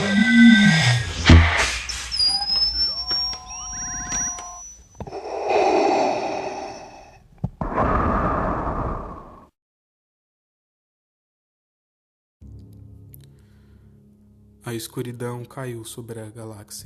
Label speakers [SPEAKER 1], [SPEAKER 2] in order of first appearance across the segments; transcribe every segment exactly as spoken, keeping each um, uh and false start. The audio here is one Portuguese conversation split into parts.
[SPEAKER 1] A escuridão caiu sobre a galáxia.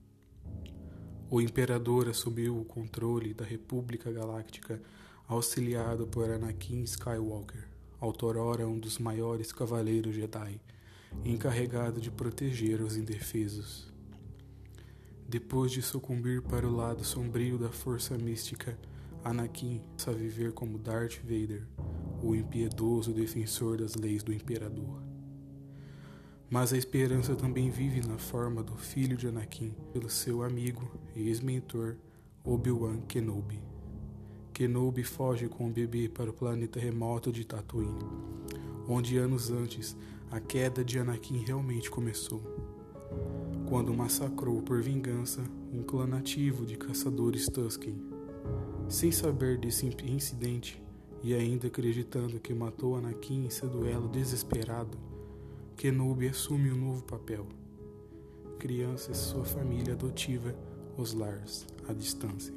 [SPEAKER 1] O Imperador assumiu o controle da República Galáctica, auxiliado por Anakin Skywalker, outrora um dos maiores cavaleiros Jedi, encarregado de proteger os indefesos. Depois de sucumbir para o lado sombrio da força mística, Anakin passa a viver como Darth Vader, o impiedoso defensor das leis do Imperador. Mas a esperança também vive na forma do filho de Anakin, pelo seu amigo e ex-mentor Obi-Wan Kenobi. Kenobi foge com o bebê para o planeta remoto de Tatooine, onde anos antes a queda de Anakin realmente começou, quando massacrou por vingança um clã nativo de caçadores Tusken. Sem saber desse incidente e ainda acreditando que matou Anakin em seu duelo desesperado, Kenobi assume um novo papel: criança e sua família adotiva, os Lars, à distância.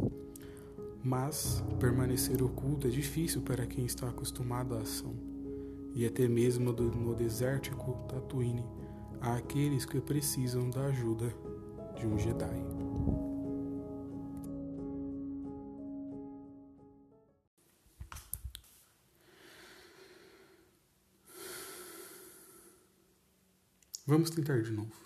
[SPEAKER 1] Mas permanecer oculto é difícil para quem está acostumado à ação, e até mesmo no desértico Tatooine há aqueles que precisam da ajuda de um Jedi. Vamos tentar de novo.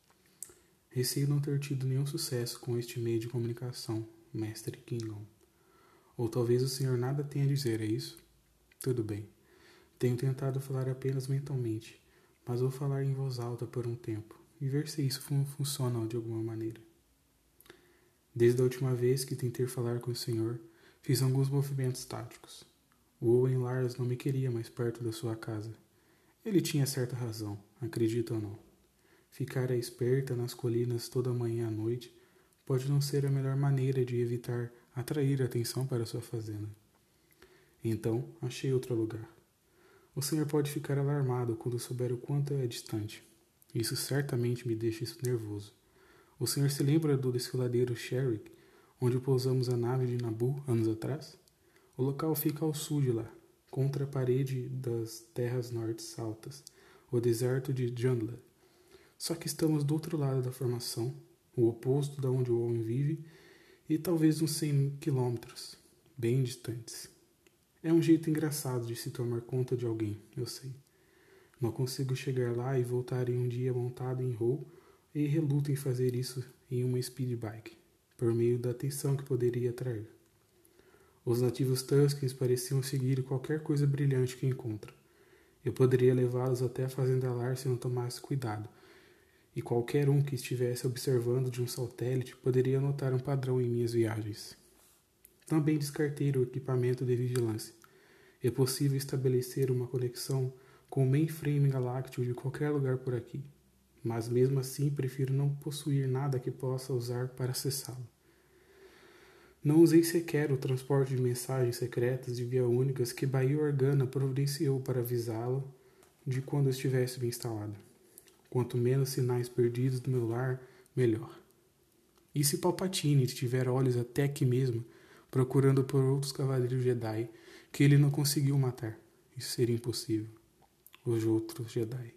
[SPEAKER 1] Receio não ter tido nenhum sucesso com este meio de comunicação, mestre Klingon. Ou talvez o senhor nada tenha a dizer, é isso? Tudo bem. Tenho tentado falar apenas mentalmente, mas vou falar em voz alta por um tempo e ver se isso fun- funciona de alguma maneira. Desde a última vez que tentei falar com o senhor, fiz alguns movimentos táticos. O Owen Lars não me queria mais perto da sua casa. Ele tinha certa razão, acredita ou não. Ficar à esperta nas colinas toda manhã à noite pode não ser a melhor maneira de evitar atrair atenção para sua fazenda. Então, achei outro lugar. O senhor pode ficar alarmado quando souber o quanto é distante. Isso certamente me deixa nervoso. O senhor se lembra do desfiladeiro Sherrick, onde pousamos a nave de Naboo anos atrás? O local fica ao sul de lá, contra a parede das terras nortes altas, o deserto de Jundla. Só que estamos do outro lado da formação, o oposto da onde o homem vive, e talvez uns cem quilômetros, bem distantes. É um jeito engraçado de se tomar conta de alguém, eu sei. Não consigo chegar lá e voltar em um dia montado em Hoth e reluto em fazer isso em uma speed bike, por meio da atenção que poderia atrair. Os nativos Tuskens pareciam seguir qualquer coisa brilhante que encontram. Eu poderia levá-los até a fazenda Lars se não tomasse cuidado, e qualquer um que estivesse observando de um satélite poderia notar um padrão em minhas viagens. Também descartei o equipamento de vigilância. É possível estabelecer uma conexão com o mainframe galáctico de qualquer lugar por aqui, mas mesmo assim prefiro não possuir nada que possa usar para acessá-lo. Não usei sequer o transporte de mensagens secretas de via únicas que Bail Organa providenciou para avisá-lo de quando estivesse bem instalado. Quanto menos sinais perdidos do meu lar, melhor. E se Palpatine tiver olhos até aqui mesmo, procurando por outros cavaleiros Jedi que ele não conseguiu matar? Isso seria impossível. Os outros Jedi.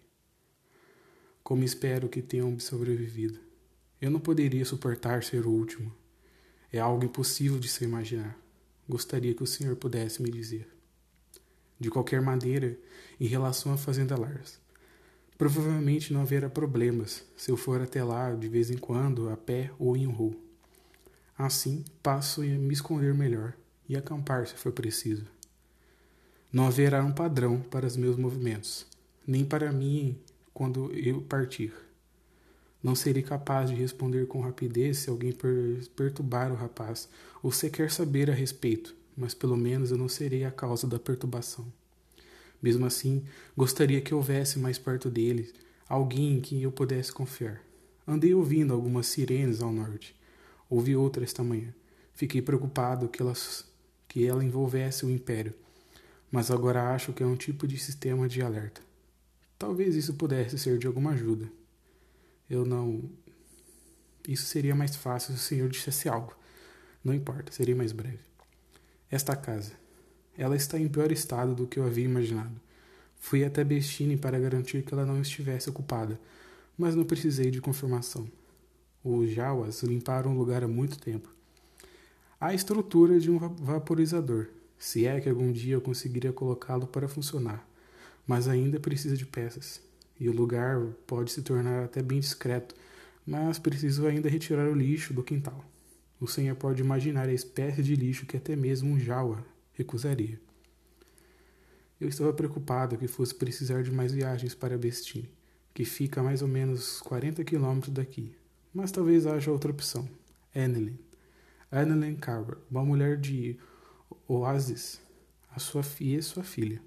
[SPEAKER 1] Como espero que tenham sobrevivido. Eu não poderia suportar ser o último. É algo impossível de se imaginar. Gostaria que o senhor pudesse me dizer. De qualquer maneira, em relação à fazenda Lars, provavelmente não haverá problemas se eu for até lá de vez em quando, a pé ou em um Hoth. Assim, passo a me esconder melhor e acampar se for preciso. Não haverá um padrão para os meus movimentos, nem para mim quando eu partir. Não serei capaz de responder com rapidez se alguém per- perturbar o rapaz, ou sequer saber a respeito, mas pelo menos eu não serei a causa da perturbação. Mesmo assim, gostaria que houvesse mais perto dele alguém em quem eu pudesse confiar. Andei ouvindo algumas sirenes ao norte. Ouvi outra esta manhã. Fiquei preocupado que ela, que ela envolvesse o Império, mas agora acho que é um tipo de sistema de alerta. Talvez isso pudesse ser de alguma ajuda. Eu não... Isso seria mais fácil se o senhor dissesse algo. Não importa, seria mais breve. Esta casa. Ela está em pior estado do que eu havia imaginado. Fui até Bestine para garantir que ela não estivesse ocupada, mas não precisei de confirmação. Os Jawas limparam o lugar há muito tempo. Há a estrutura de um vaporizador, se é que algum dia eu conseguiria colocá-lo para funcionar, mas ainda precisa de peças. E o lugar pode se tornar até bem discreto, mas preciso ainda retirar o lixo do quintal. O senhor pode imaginar a espécie de lixo que até mesmo um Jawa recusaria. Eu estava preocupado que fosse precisar de mais viagens para Bestine, que fica a mais ou menos quarenta quilômetros daqui. Mas talvez haja outra opção. Annelyn. Annelyn Carver, uma mulher de Oasis, a sua filha e sua filha.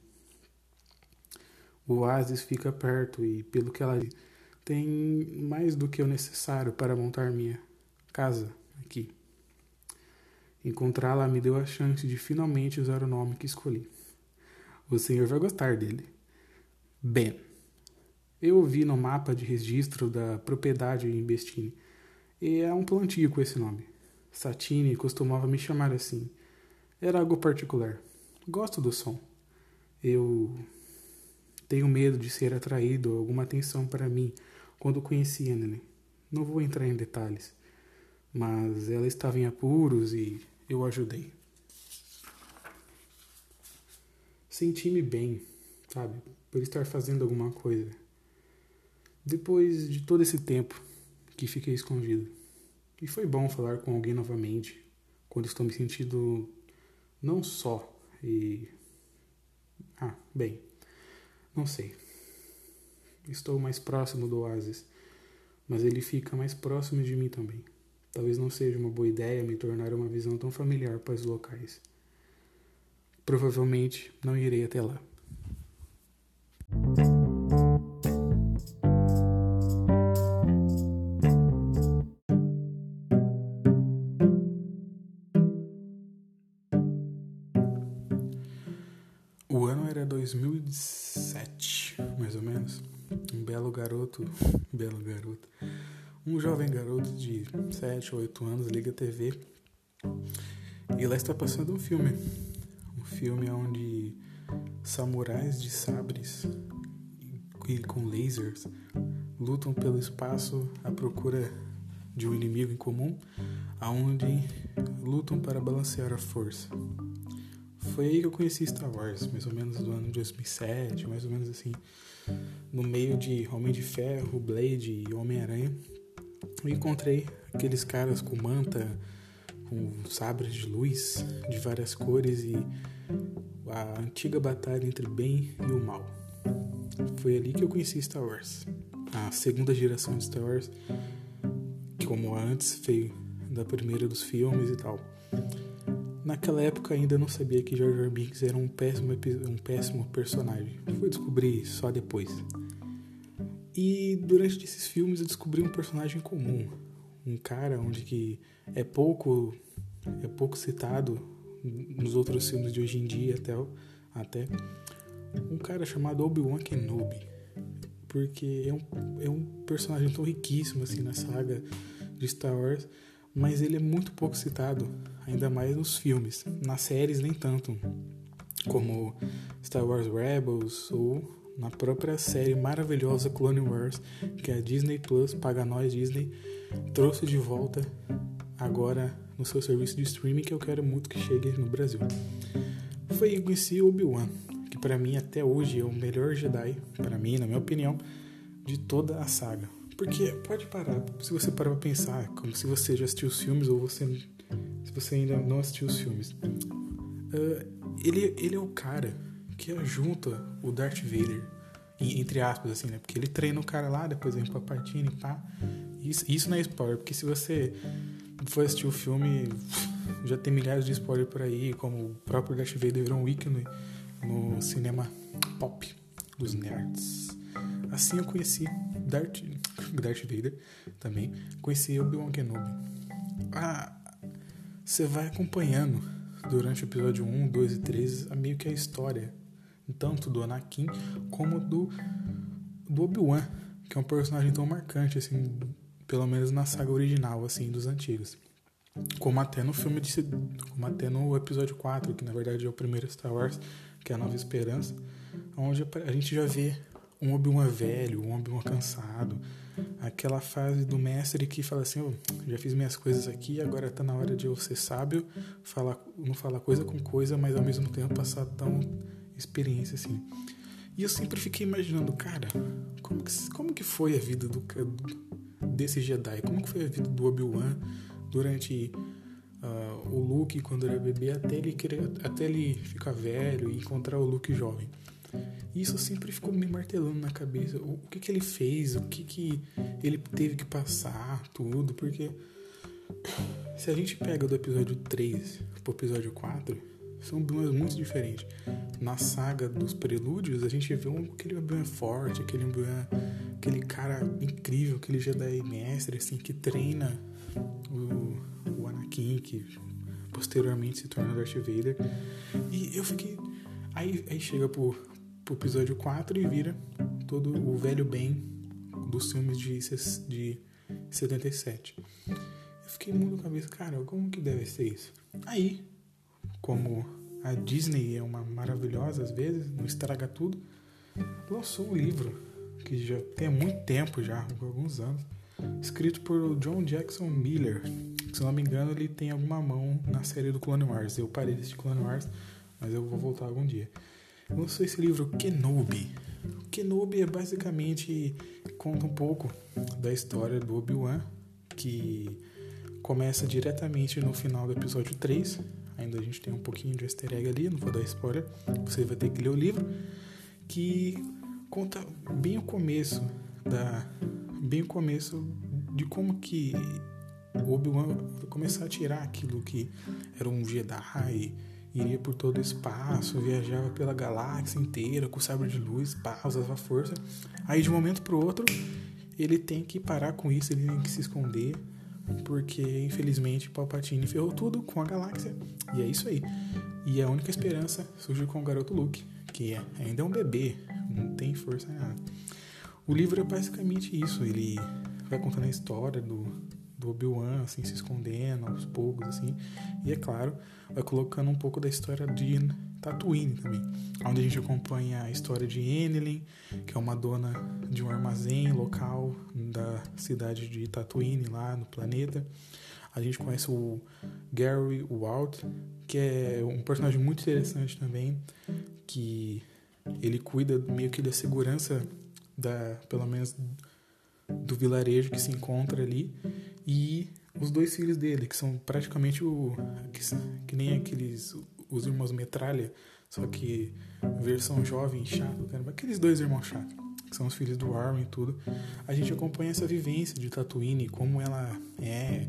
[SPEAKER 1] O Oasis fica perto e, pelo que ela diz, tem mais do que o necessário para montar minha casa aqui. Encontrá-la me deu a chance de finalmente usar o nome que escolhi. O senhor vai gostar dele. Ben. Eu vi no mapa de registro da propriedade em Bestine, e é um plantio com esse nome. Satine costumava me chamar assim. Era algo particular. Gosto do som. Eu tenho medo de ser atraído a alguma atenção para mim quando conheci Annelyn. Não vou entrar em detalhes, mas ela estava em apuros e eu ajudei. Senti-me bem, sabe, por estar fazendo alguma coisa. Depois de todo esse tempo que fiquei escondido. E foi bom falar com alguém novamente, quando estou me sentindo não só e... Ah, bem, não sei. Estou mais próximo do Oasis, mas ele fica mais próximo de mim também. Talvez não seja uma boa ideia me tornar uma visão tão familiar para os locais. Provavelmente não irei até lá. O ano era dois mil e sete, mais ou menos. Um belo garoto, belo garoto, um jovem garoto de sete ou oito anos liga a T V e lá está passando um filme. Um filme onde samurais de sabres e com lasers lutam pelo espaço à procura de um inimigo em comum, aonde lutam para balancear a força. Foi aí que eu conheci Star Wars, mais ou menos do ano de dois mil e sete, mais ou menos assim, no meio de Homem de Ferro, Blade e Homem-Aranha. Eu encontrei aqueles caras com manta, com sabres de luz de várias cores e a antiga batalha entre bem e o mal. Foi ali que eu conheci Star Wars. A segunda geração de Star Wars, que como antes veio da primeira dos filmes e tal. Naquela época ainda não sabia que Jar Jar Binks era um péssimo, um péssimo personagem. Fui descobrir só depois. E durante esses filmes eu descobri um personagem comum. Um cara onde que é pouco, é pouco citado nos outros filmes de hoje em dia até, até. Um cara chamado Obi-Wan Kenobi. Porque é um, é um personagem tão riquíssimo assim na saga de Star Wars, mas ele é muito pouco citado, ainda mais nos filmes. Nas séries nem tanto, como Star Wars Rebels ou na própria série maravilhosa Clone Wars, que a Disney Plus, paga nós Disney, trouxe de volta agora no seu serviço de streaming, que eu quero muito que chegue no Brasil. Foi aí que conheci Obi-Wan, que para mim até hoje é o melhor Jedi, para mim, na minha opinião, de toda a saga. Porque pode parar, se você parar pra pensar, como se você já assistiu os filmes ou você, se você ainda não assistiu os filmes. Uh, ele, ele é o cara que junta o Darth Vader, entre aspas, assim, né? Porque ele treina o cara lá, depois vem pra Palpatine e pá. Isso, isso não é spoiler, porque se você for assistir o filme, já tem milhares de spoilers por aí, como o próprio Darth Vader virou um ícone no cinema pop dos nerds. Assim eu conheci Darth, Darth Vader também, conheci Obi-Wan Kenobi. Ah, você vai acompanhando durante o episódio um, dois e três a meio que a história, tanto do Anakin como do, do Obi-Wan. que é um personagem tão marcante, assim, pelo menos na saga original, assim, dos antigos. Como até no filme de... Como até no episódio quatro, que na verdade é o primeiro Star Wars, que é a Nova Esperança, onde a gente já vê um Obi-Wan velho, um Obi-Wan cansado, aquela fase do mestre que fala assim, oh, já fiz minhas coisas aqui, agora tá na hora de eu ser sábio, falar, não falar coisa com coisa, mas ao mesmo tempo passar tão experiência assim. E eu sempre fiquei imaginando, cara, como que, como que foi a vida do, desse Jedi? Como que foi a vida do Obi-Wan durante uh, o Luke quando era bebê até ele, querer, até ele ficar velho e encontrar o Luke jovem? E isso sempre ficou me martelando na cabeça. O, o que que ele fez? O que que ele teve que passar? Tudo. Porque se a gente pega do episódio três pro episódio quatro, são Obi-Wans muito diferentes. Na saga dos prelúdios, a gente vê um, aquele Obi-Wan forte, aquele Obi-Wan, aquele cara incrível, aquele Jedi mestre, assim, que treina o, o Anakin, que posteriormente se torna Darth Vader. E eu fiquei... Aí, aí chega pro, pro episódio quatro e vira todo o velho bem dos filmes de, de setenta e sete. Eu fiquei muito com a cabeça, cara, como que deve ser isso? Aí, como a Disney é uma maravilhosa às vezes, não estraga tudo, lançou um livro que já tem há muito tempo já, há alguns anos, escrito por John Jackson Miller. Se não me engano, ele tem alguma mão na série do Clone Wars. Eu parei de assistir Clone Wars, mas eu vou voltar algum dia. Lançou esse livro Kenobi. Kenobi é basicamente, conta um pouco da história do Obi-Wan, que começa diretamente no final do episódio três. Ainda a gente tem um pouquinho de easter egg ali, não vou dar spoiler, você vai ter que ler o livro, que conta bem o começo da, bem o começo de como que o Obi-Wan vai começar a tirar aquilo que era um Jedi, iria por todo o espaço, viajava pela galáxia inteira com o sabre de luz, pá, usava a força. Aí de um momento pro outro ele tem que parar com isso, ele tem que se esconder, porque infelizmente Palpatine ferrou tudo com a galáxia, e é isso aí. E a única esperança surge com o garoto Luke, que é, ainda é um bebê, não tem força em nada. O livro é basicamente isso, ele vai contando a história do, do Obi-Wan, assim, se escondendo aos poucos, assim, e é claro, vai colocando um pouco da história de Tatooine também, onde a gente acompanha a história de Enelin, que é uma dona de um armazém local da cidade de Tatooine, lá no planeta. A gente conhece o Gary Walt, que é um personagem muito interessante também, que ele cuida meio que da segurança, da, pelo menos do vilarejo que se encontra ali, e os dois filhos dele, que são praticamente o que, que nem aqueles os irmãos Metralha, só que versão jovem e chato, cara, aqueles dois irmãos chatos, que são os filhos do Warren e tudo. A gente acompanha essa vivência de Tatooine, como ela é,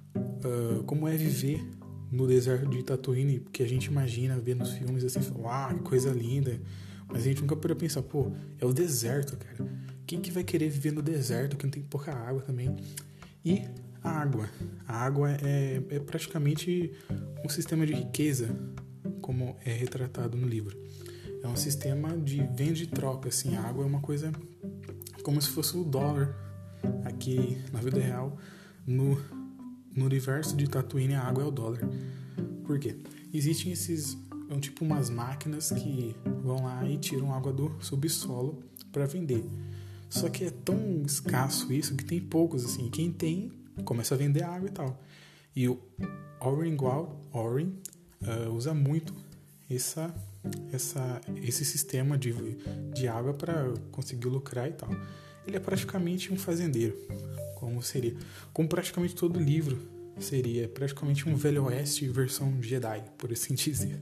[SPEAKER 1] uh, como é viver no deserto de Tatooine, que a gente imagina ver nos filmes assim, uau, que coisa linda, mas a gente nunca pode pensar, pô, é o deserto, cara. Quem que vai querer viver no deserto, que não tem pouca água também? E a água. A água é, é praticamente um sistema de riqueza, como é retratado no livro. É um sistema de venda e troca, assim. A água é uma coisa como se fosse o dólar aqui na vida real. No, no universo de Tatooine, a água é o dólar. Por quê? Existem esses, é tipo umas máquinas que vão lá e tiram água do subsolo para vender. Só que é tão escasso isso que tem poucos, assim. Quem tem, começa a vender água e tal. E o Oren Gwal, Oren, uh, usa muito essa, essa, esse sistema de, de água para conseguir lucrar e tal. Ele é praticamente um fazendeiro, como seria. Como praticamente todo livro seria praticamente um Velho Oeste versão Jedi, por assim dizer.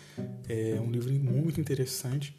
[SPEAKER 1] É um livro muito interessante.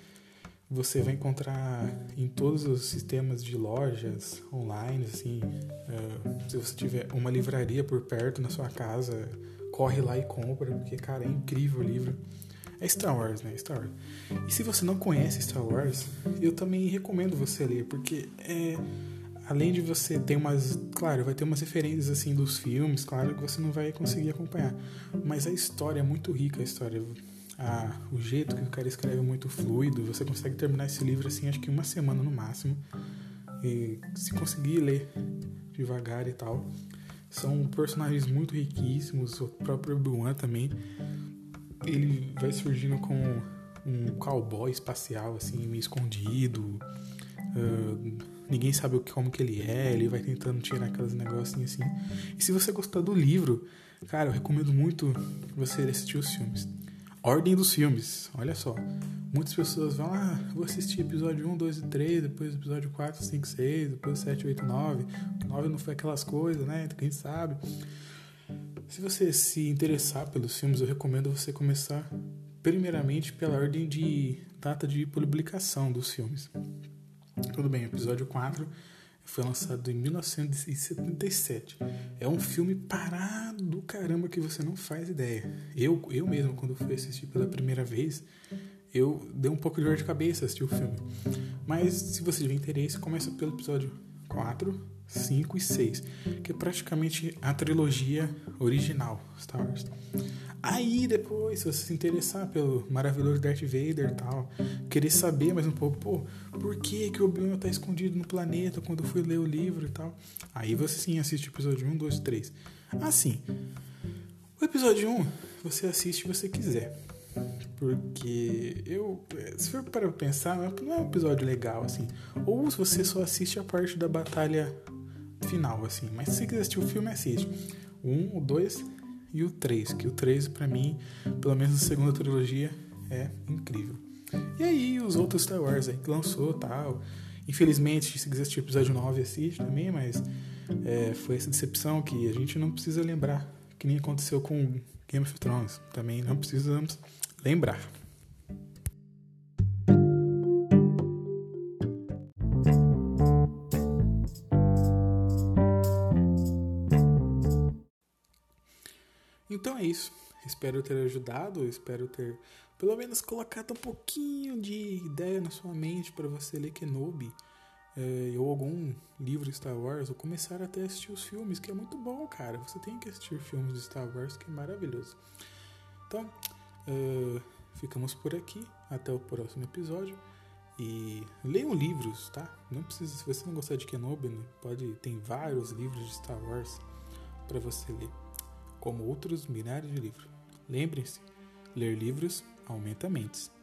[SPEAKER 1] Você vai encontrar em todos os sistemas de lojas online, assim, uh, se você tiver uma livraria por perto na sua casa, corre lá e compra, porque, cara, é incrível o livro. É Star Wars, né? Star Wars. E se você não conhece Star Wars, eu também recomendo você ler, porque é, além de você ter umas... Claro, vai ter umas referências, assim, dos filmes, claro que você não vai conseguir acompanhar, mas a história é muito rica, a história... Ah, o jeito que o cara escreve é muito fluido. Você consegue terminar esse livro assim, acho que uma semana no máximo. E se conseguir ler devagar e tal, são personagens muito riquíssimos. O próprio Obi-Wan também, ele vai surgindo como um cowboy espacial, assim, meio escondido. Uh, ninguém sabe como que ele é, ele vai tentando tirar aqueles negocinhos assim. E se você gostar do livro, cara, eu recomendo muito você assistir os filmes. Ordem dos filmes, olha só. Muitas pessoas vão, ah, vou assistir episódio um, dois e três, depois episódio quatro, cinco, seis, depois sete, oito, nove. O nove não foi aquelas coisas, né? Quem sabe? Se você se interessar pelos filmes, eu recomendo você começar primeiramente pela ordem de data de publicação dos filmes. Tudo bem, o episódio quatro foi lançado em mil novecentos e setenta e sete. É um filme parado do caramba que você não faz ideia. Eu, eu mesmo, quando fui assistir pela primeira vez, eu dei um pouco de dor de cabeça assistir o filme. Mas se você tiver interesse, começa pelo episódio quatro, cinco e seis, que é praticamente a trilogia original Star Wars. Aí depois, se você se interessar pelo maravilhoso Darth Vader e tal, querer saber mais um pouco, pô, por que que o Obi-Wan tá escondido no planeta quando eu fui ler o livro e tal, aí você sim assiste o episódio um, dois, três. Assim, o episódio um você assiste se você quiser, porque eu, se for para pensar, não é um episódio legal, assim, ou se você só assiste a parte da batalha final, assim, mas se você quiser assistir o filme, assiste o um, o dois e o três, que o três pra mim, pelo menos a segunda trilogia, é incrível. E aí os outros Star Wars aí que lançou e tal, infelizmente se quiser assistir o episódio nove assiste também, mas é, foi essa decepção que a gente não precisa lembrar, que nem aconteceu com Game of Thrones, também não precisamos lembrar. Então é isso. Espero ter ajudado, espero ter pelo menos colocado um pouquinho de ideia na sua mente para você ler Kenobi, é, ou algum livro Star Wars, ou começar até a assistir os filmes, que é muito bom, cara. Você tem que assistir filmes de Star Wars, que é maravilhoso. Então, é, ficamos por aqui. Até o próximo episódio. E leiam livros, tá? Não precisa, se você não gostar de Kenobi, pode, tem vários livros de Star Wars para você ler, como outros milhares de livros. Lembrem-se, ler livros aumenta mentes.